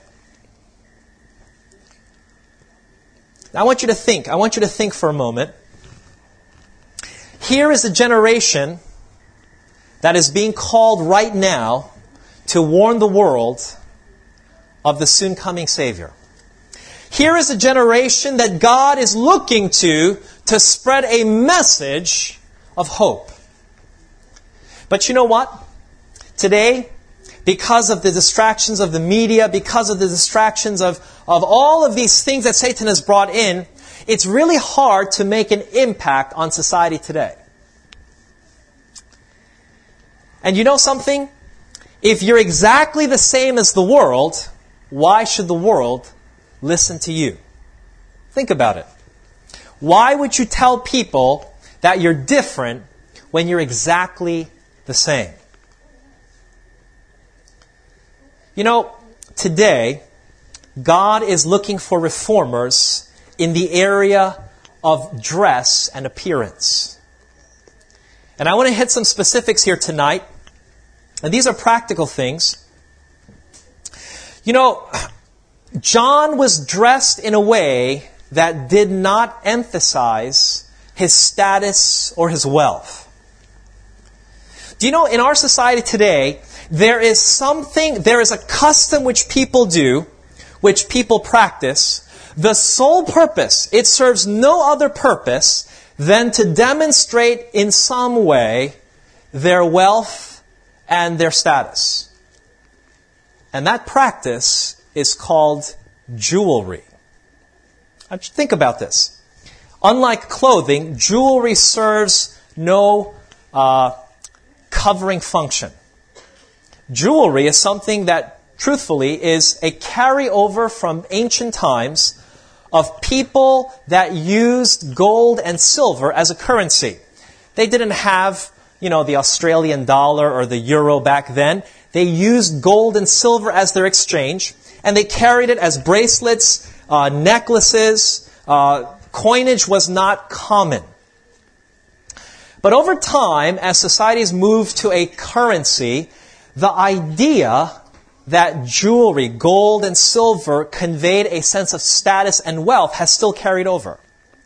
A: Now, I want you to think for a moment. Here is a generation that is being called right now to warn the world of the soon coming Savior. Here is a generation that God is looking to spread a message of hope. But you know what? Today, because of the distractions of the media, because of the distractions of all of these things that Satan has brought in, it's really hard to make an impact on society today. And you know something? If you're exactly the same as the world, why should the world listen to you? Think about it. Why would you tell people that you're different when you're exactly the same? Today, God is looking for reformers in the area of dress and appearance. And I want to hit some specifics here tonight. And these are practical things. John was dressed in a way that did not emphasize his status or his wealth. Do you know, in our society today, there is a custom which people do, which people practice. The sole purpose, it serves no other purpose than to demonstrate in some way their wealth and their status. And that practice is called jewelry. Now, think about this. Unlike clothing, jewelry serves no covering function. Jewelry is something that, truthfully, is a carryover from ancient times of people that used gold and silver as a currency. They didn't have, the Australian dollar or the euro back then. They used gold and silver as their exchange, and they carried it as bracelets, necklaces. Coinage was not common. But over time, as societies moved to a currency, the idea that jewelry, gold and silver, conveyed a sense of status and wealth has still carried over.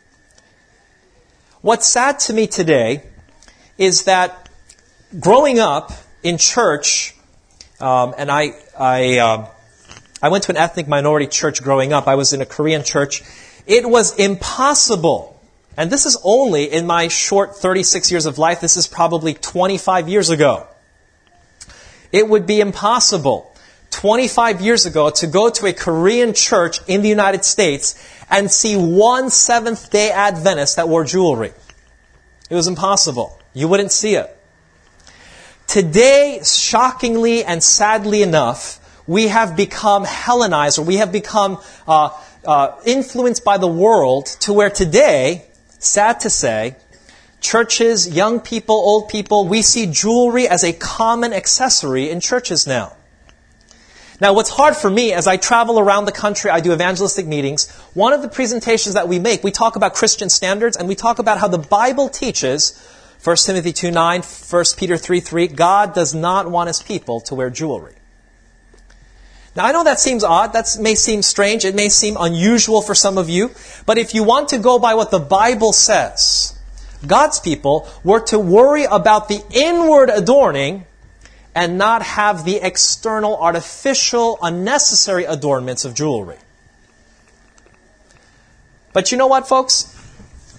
A: What's sad to me today is that growing up in church, and I went to an ethnic minority church growing up. I was in a Korean church. It was impossible. And this is only in my short 36 years of life. This is probably 25 years ago. It would be impossible 25 years ago to go to a Korean church in the United States and see one Seventh-day Adventist that wore jewelry. It was impossible. You wouldn't see it. Today, shockingly and sadly enough, we have become Hellenized, or we have become influenced by the world to where today, sad to say, churches, young people, old people, we see jewelry as a common accessory in churches now. Now, what's hard for me as I travel around the country, I do evangelistic meetings, one of the presentations that we make, we talk about Christian standards, and we talk about how the Bible teaches, 1 Timothy 2:9, 1 Peter 3:3, God does not want His people to wear jewelry. Now, I know that seems odd, that may seem strange, it may seem unusual for some of you, but if you want to go by what the Bible says, God's people were to worry about the inward adorning and not have the external, artificial, unnecessary adornments of jewelry. But you know what, folks?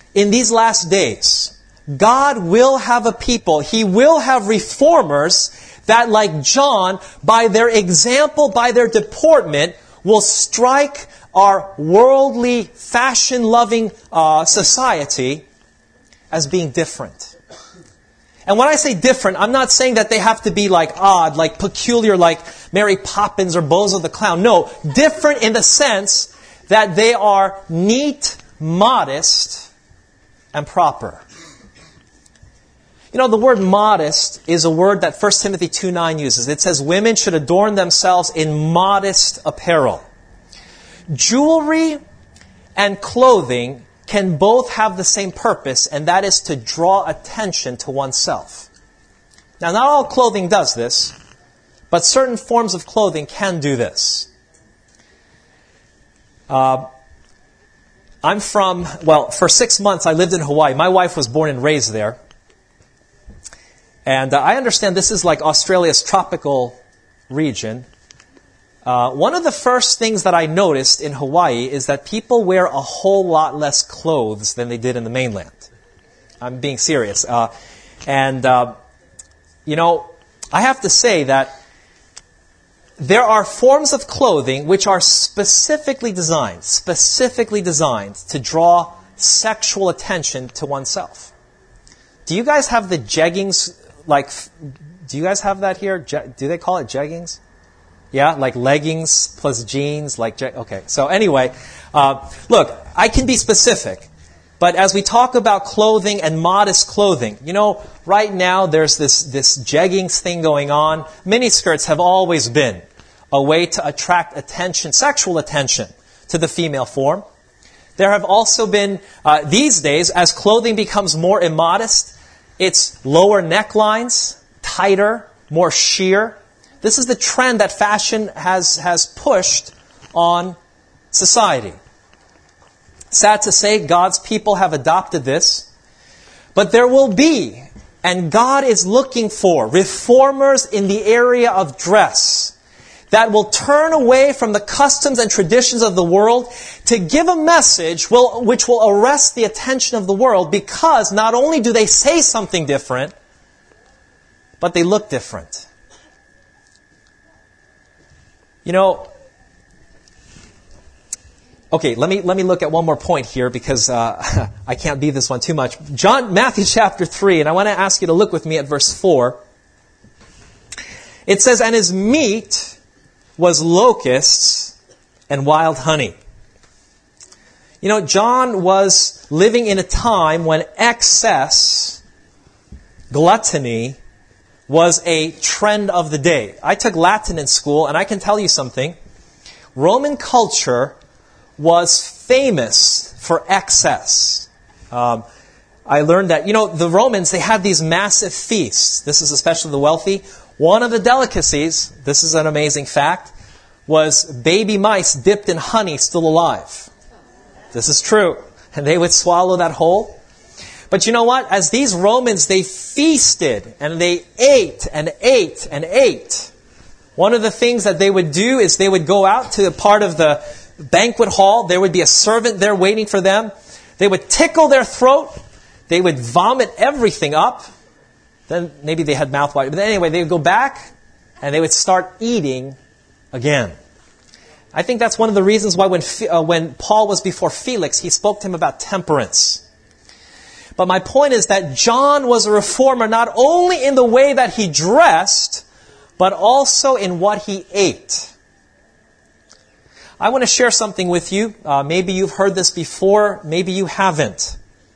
A: in these last days, God will have a people, He will have reformers that, like John, by their example, by their deportment, will strike our worldly, fashion-loving society as being different. And when I say different, I'm not saying that they have to be like odd, like peculiar, like Mary Poppins or Bozo the Clown. No, different in the sense that they are neat, modest, and proper. You know, the word modest is a word that 1 Timothy 2:9 uses. It says women should adorn themselves in modest apparel. Jewelry and clothing can both have the same purpose, and that is to draw attention to oneself. Now, not all clothing does this, but certain forms of clothing can do this. For 6 months I lived in Hawaii. My wife was born and raised there. And I understand this is like Australia's tropical region. One of the first things that I noticed in Hawaii is that people wear a whole lot less clothes than they did in the mainland. I'm being serious. I have to say that there are forms of clothing which are specifically designed to draw sexual attention to oneself. Do you guys have the jeggings? Do you guys have that here? Do they call it jeggings? Yeah, like leggings plus jeans, okay. So anyway, look, I can be specific. But as we talk about clothing and modest clothing, right now there's this jeggings thing going on. Miniskirts have always been a way to attract attention, sexual attention, to the female form. There have also been, these days, as clothing becomes more immodest, it's lower necklines, tighter, more sheer. This is the trend that fashion has pushed on society. Sad to say, God's people have adopted this. But there will be, and God is looking for, reformers in the area of dress that will turn away from the customs and traditions of the world to give a message which will arrest the attention of the world, because not only do they say something different, but they look different. Okay, let me look at one more point here, because I can't beat this one too much. Matthew chapter 3, and I want to ask you to look with me at verse 4. It says, "And his meat was locusts and wild honey." John was living in a time when excess, gluttony, was a trend of the day. I took Latin in school, and I can tell you something. Roman culture was famous for excess. I learned that, the Romans, they had these massive feasts. This is especially the wealthy. One of the delicacies, this is an amazing fact, was baby mice dipped in honey still alive. This is true. And they would swallow that whole. But you know what? As these Romans, they feasted and they ate and ate and ate. One of the things that they would do is they would go out to a part of the banquet hall. There would be a servant there waiting for them. They would tickle their throat. They would vomit everything up. Then maybe they had mouthwash. But anyway, they would go back and they would start eating again. I think that's one of the reasons why when Paul was before Felix, he spoke to him about temperance. But my point is that John was a reformer not only in the way that he dressed, but also in what he ate. I want to share something with you. Maybe you've heard this before, maybe you haven't.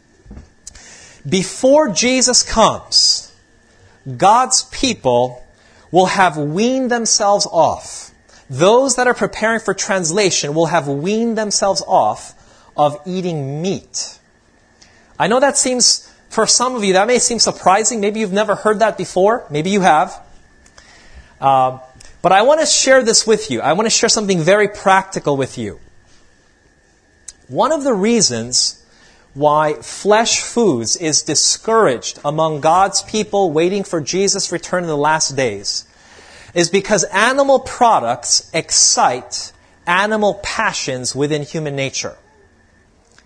A: Before Jesus comes, God's people will have weaned themselves off. Those that are preparing for translation will have weaned themselves off of eating meat. I know that seems, for some of you, that may seem surprising. Maybe you've never heard that before. Maybe you have. But I want to share this with you. I want to share something very practical with you. One of the reasons why flesh foods is discouraged among God's people waiting for Jesus' return in the last days is because animal products excite animal passions within human nature.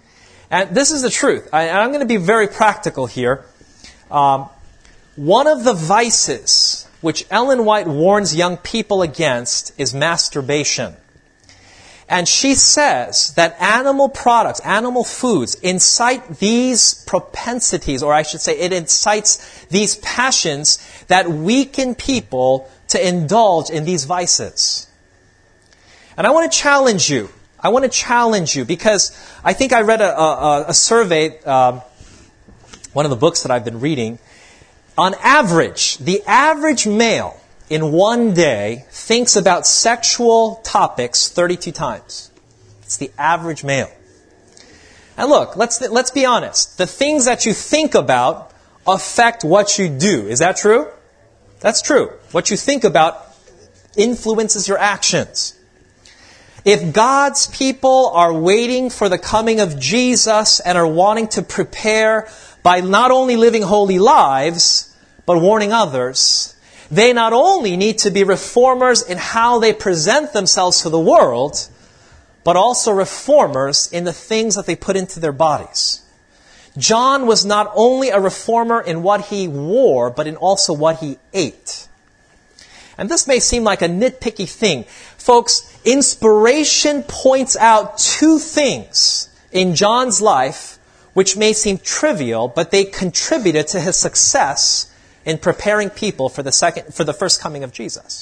A: And this is the truth. I'm going to be very practical here. One of the vices which Ellen White warns young people against is masturbation. And she says that animal products, animal foods, incite these propensities, or I should say it incites these passions that weaken people to indulge in these vices. And I want to challenge you. Because I think I read a survey, one of the books that I've been reading. On average, the average male in one day thinks about sexual topics 32 times. It's the average male. And look, let's be honest. The things that you think about affect what you do. Is that true? That's true. What you think about influences your actions. If God's people are waiting for the coming of Jesus and are wanting to prepare by not only living holy lives, but warning others, they not only need to be reformers in how they present themselves to the world, but also reformers in the things that they put into their bodies. John was not only a reformer in what he wore, but in also what he ate. And this may seem like a nitpicky thing. Folks, inspiration points out two things in John's life which may seem trivial, but they contributed to his success in preparing people for the first coming of Jesus.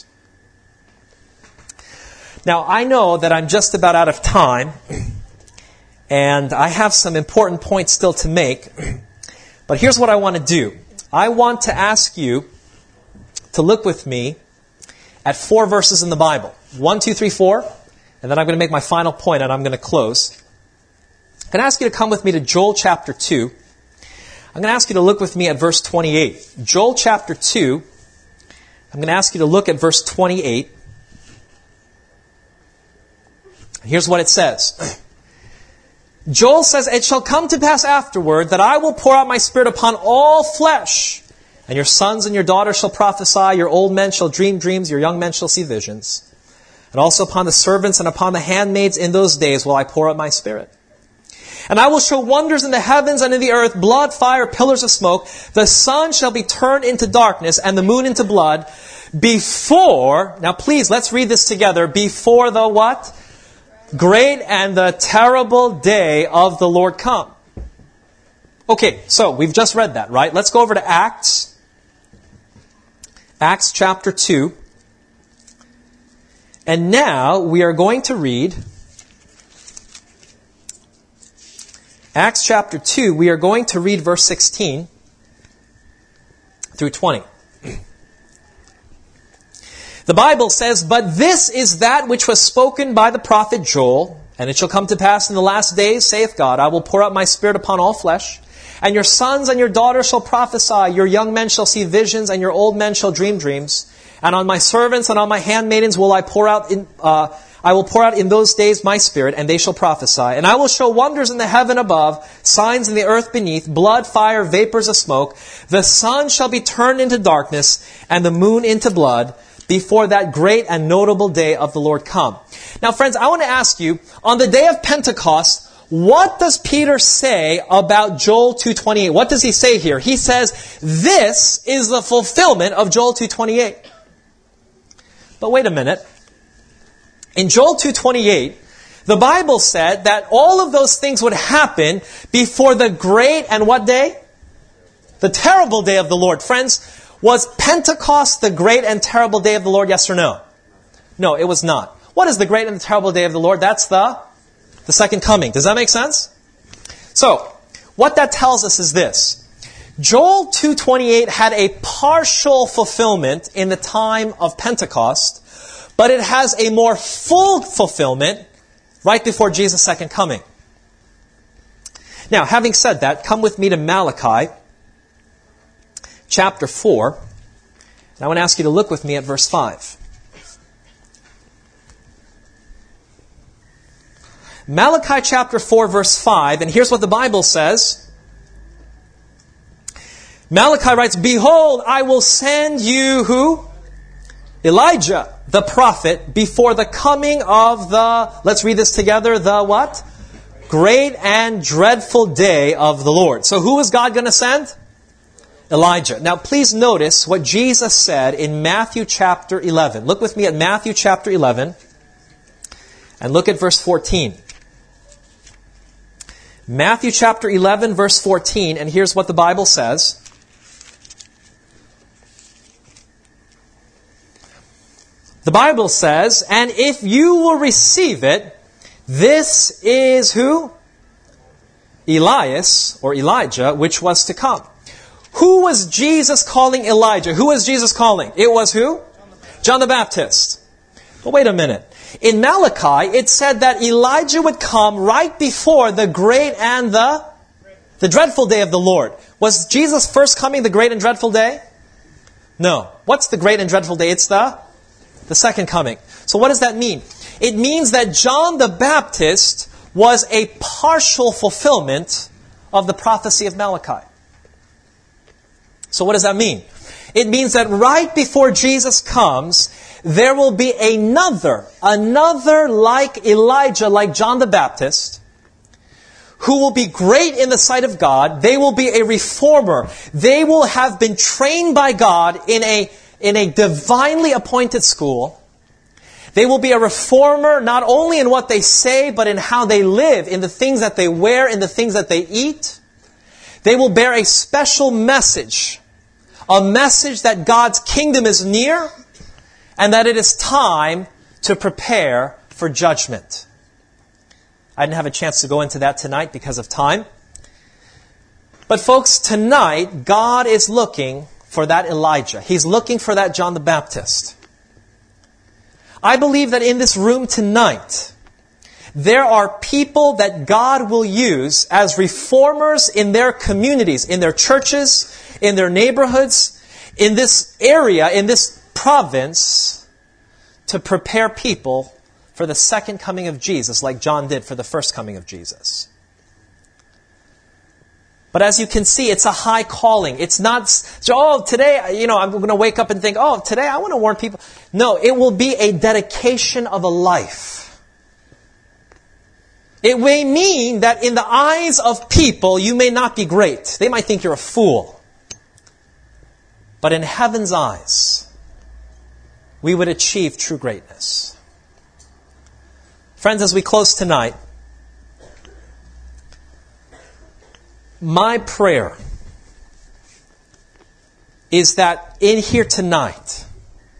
A: Now, I know that I'm just about out of time, and I have some important points still to make, but here's what I want to do. I want to ask you to look with me at 4 verses in the Bible. 1, 2, 3, 4, and then I'm going to make my final point and I'm going to close. I'm going to ask you to come with me to Joel chapter 2. I'm going to ask you to look with me at verse 28. Joel chapter 2, I'm going to ask you to look at verse 28. Here's what it says. Joel says, "It shall come to pass afterward that I will pour out my Spirit upon all flesh, and your sons and your daughters shall prophesy, your old men shall dream dreams, your young men shall see visions. And also upon the servants and upon the handmaids in those days will I pour out my Spirit. And I will show wonders in the heavens and in the earth, blood, fire, pillars of smoke. The sun shall be turned into darkness and the moon into blood before," now please, let's read this together, "before the" what? "Great and the terrible day of the Lord come." Okay, so we've just read that, right? Let's go over to Acts. Acts chapter 2. And now we are going to read Acts chapter 2, we are going to read verse 16 through 20. The Bible says, "But this is that which was spoken by the prophet Joel, and it shall come to pass in the last days, saith God, I will pour out my Spirit upon all flesh, and your sons and your daughters shall prophesy, your young men shall see visions, and your old men shall dream dreams. And on my servants and on my handmaidens will I pour out in those days my Spirit, and they shall prophesy. And I will show wonders in the heaven above, signs in the earth beneath, blood, fire, vapors of smoke. The sun shall be turned into darkness, and the moon into blood, before that great and notable day of the Lord come." Now, friends, I want to ask you, on the day of Pentecost, what does Peter say about Joel 2:28? What does he say here? He says, this is the fulfillment of Joel 2:28. But wait a minute. In Joel 2:28, the Bible said that all of those things would happen before the great and what day? The terrible day of the Lord. Friends, was Pentecost the great and terrible day of the Lord, yes or no? No, it was not. What is the great and the terrible day of the Lord? That's the second coming. Does that make sense? So, what that tells us is this. Joel 2:28 had a partial fulfillment in the time of Pentecost, but it has a more full fulfillment right before Jesus' second coming. Now, having said that, come with me to Malachi chapter 4. And I want to ask you to look with me at verse 5. Malachi chapter 4, verse 5, and here's what the Bible says. Malachi writes, "Behold, I will send you" who? Elijah, the prophet, before the coming of the, let's read this together, the what? great and dreadful day of the Lord. So who is God going to send? Elijah. Now please notice what Jesus said in Matthew chapter 11. Look with me at Matthew chapter 11 and look at verse 14. Matthew chapter 11 verse 14, and here's what the Bible says. The Bible says, and if you will receive it, this is who? Elias, or Elijah, which was to come. Who was Jesus calling Elijah? Who was Jesus calling? It was who? John the Baptist. But wait a minute. In Malachi, it said that Elijah would come right before the great and the dreadful day of the Lord. Was Jesus first coming the great and dreadful day? No. What's the great and dreadful day? It's the second coming. So what does that mean? It means that John the Baptist was a partial fulfillment of the prophecy of Malachi. So what does that mean? It means that right before Jesus comes, there will be another like Elijah, like John the Baptist, who will be great in the sight of God. They will be a reformer. They will have been trained by God in a divinely appointed school. They will be a reformer not only in what they say, but in how they live, in the things that they wear, in the things that they eat. They will bear a special message. A message that God's kingdom is near and that it is time to prepare for judgment. I didn't have a chance to go into that tonight because of time. But folks, tonight, God is looking for that Elijah. He's looking for that John the Baptist. I believe that in this room tonight, there are people that God will use as reformers in their communities, in their churches, in their neighborhoods, in this area, in this province, to prepare people for the second coming of Jesus, like John did for the first coming of Jesus. But as you can see, it's a high calling. It's not, today, I'm going to wake up and think, today I want to warn people. No, it will be a dedication of a life. It may mean that in the eyes of people, you may not be great. They might think you're a fool. But in heaven's eyes, we would achieve true greatness. Friends, as we close tonight, my prayer is that in here tonight,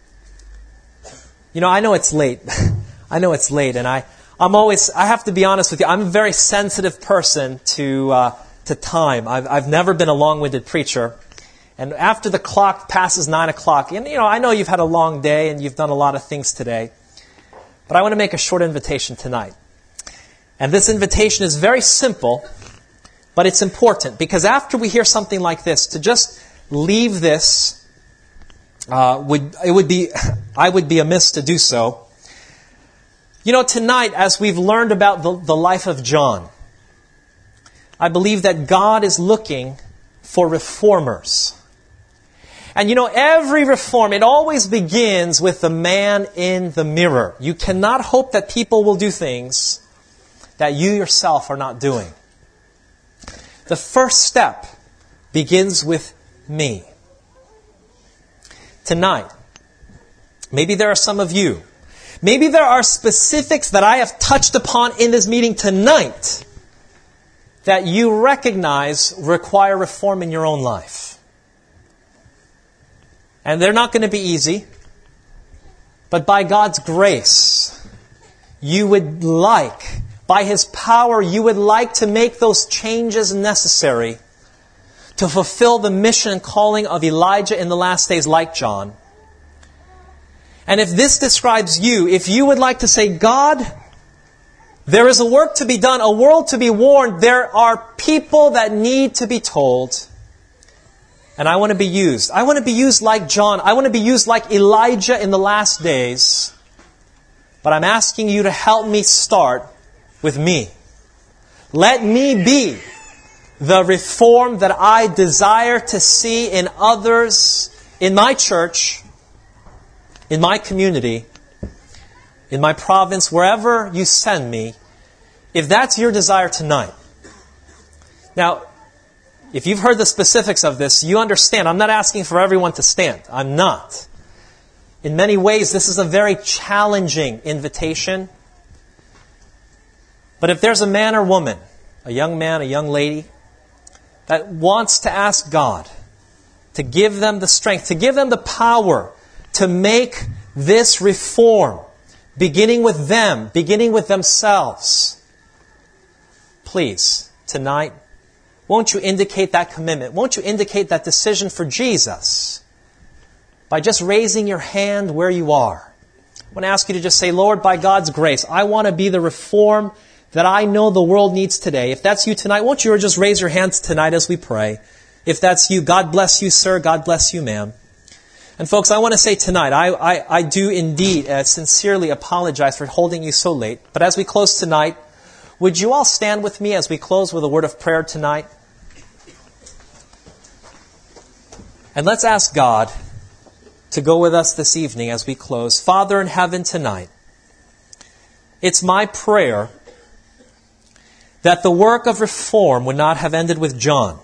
A: I know it's late. And I have to be honest with you, I'm a very sensitive person to time. I've never been a long-winded preacher. And after the clock passes 9 o'clock, and I know you've had a long day and you've done a lot of things today, but I want to make a short invitation tonight. And this invitation is very simple, but it's important, because after we hear something like this, to just leave this, I would be amiss to do so. Tonight, as we've learned about the life of John, I believe that God is looking for reformers. And every reform, it always begins with the man in the mirror. You cannot hope that people will do things that you yourself are not doing. The first step begins with me. Tonight, maybe there are some of you, maybe there are specifics that I have touched upon in this meeting tonight that you recognize require reform in your own life. And they're not going to be easy. But by God's grace, by His power, you would like to make those changes necessary to fulfill the mission and calling of Elijah in the last days, like John. And if this describes you, if you would like to say, God, there is a work to be done, a world to be warned, there are people that need to be told, and I want to be used. I want to be used like John. I want to be used like Elijah in the last days. But I'm asking you to help me start with me. Let me be the reform that I desire to see in others, in my church, in my community, in my province, wherever you send me, If that's your desire tonight, now, if you've heard the specifics of this, you understand. I'm not asking for everyone to stand. I'm not. In many ways, this is a very challenging invitation. But if there's a man or woman, a young man, a young lady, that wants to ask God to give them the strength, to give them the power to make this reform, beginning with them, beginning with themselves, please, tonight, won't you indicate that commitment? Won't you indicate that decision for Jesus by just raising your hand where you are? I want to ask you to just say, Lord, by God's grace, I want to be the reform that I know the world needs today. If that's you tonight, won't you just raise your hands tonight as we pray? If that's you, God bless you, sir. God bless you, ma'am. And folks, I want to say tonight, I do indeed sincerely apologize for holding you so late. But as we close tonight, would you all stand with me as we close with a word of prayer tonight? And let's ask God to go with us this evening as we close. Father in heaven, tonight, it's my prayer that the work of reform would not have ended with John.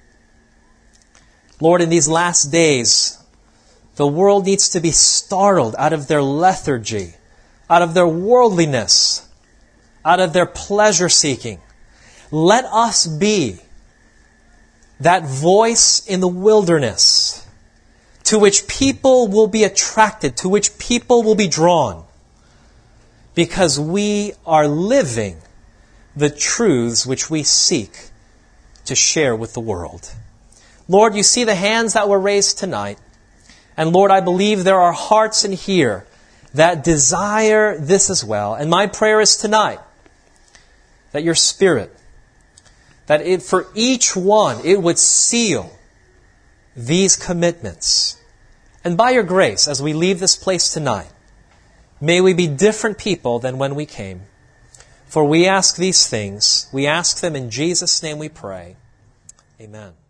A: Lord, in these last days, the world needs to be startled out of their lethargy, out of their worldliness, out of their pleasure-seeking. Let us be that voice in the wilderness to which people will be attracted, to which people will be drawn, because we are living the truths which we seek to share with the world. Lord, you see the hands that were raised tonight. And Lord, I believe there are hearts in here that desire this as well. And my prayer is tonight that your Spirit, that for each one, it would seal these commitments. And by your grace, as we leave this place tonight, may we be different people than when we came. For we ask these things. We ask them in Jesus' name we pray. Amen.